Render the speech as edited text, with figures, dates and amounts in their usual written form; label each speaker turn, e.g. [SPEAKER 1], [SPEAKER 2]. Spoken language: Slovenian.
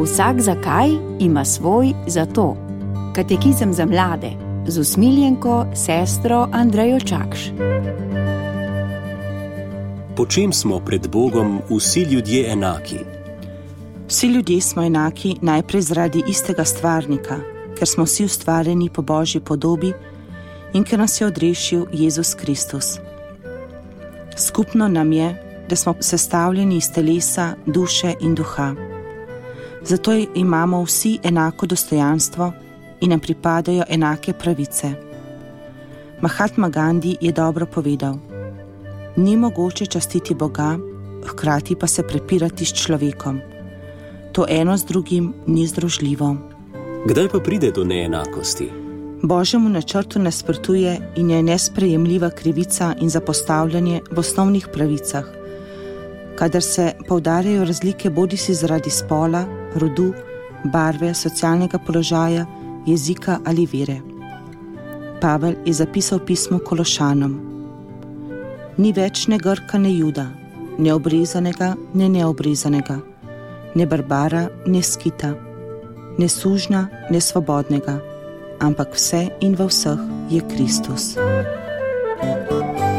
[SPEAKER 1] Vsak zakaj ima svoj zato. Katekizem za mlade z usmiljenko sestro Andrejo Čakš.
[SPEAKER 2] Po čem smo pred Bogom vsi ljudje enaki?
[SPEAKER 3] Vsi ljudje smo enaki najprej zaradi istega stvarnika, ker smo vsi ustvarjeni po Božji podobi in ker nas je odrešil Jezus Kristus. Skupno nam je, da smo sestavljeni iz telesa, duše in duha. Zato imamo vsi enako dostojanstvo in nam pripadajo enake pravice. Mahatma Gandhi je dobro povedal: ni mogoče častiti Boga, hkrati pa se prepirati s človekom. To eno z drugim ni združljivo.
[SPEAKER 2] Kdaj pa pride do neenakosti?
[SPEAKER 3] Božjemu načrtu nasprotuje in je nesprejemljiva krivica in zapostavljanje v osnovnih pravicah, kadar se poudarjajo razlike bodisi zaradi spola, rodu, barve, socialnega položaja, jezika ali vere. Pavel je zapisal pismo Kološanom: ni več ne Grka, ne Juda, ne obrezanega, ne neobrezanega, ne Barbara, ne Skita, ne sužnja, ne svobodnega, ampak vse in v vseh je Kristus.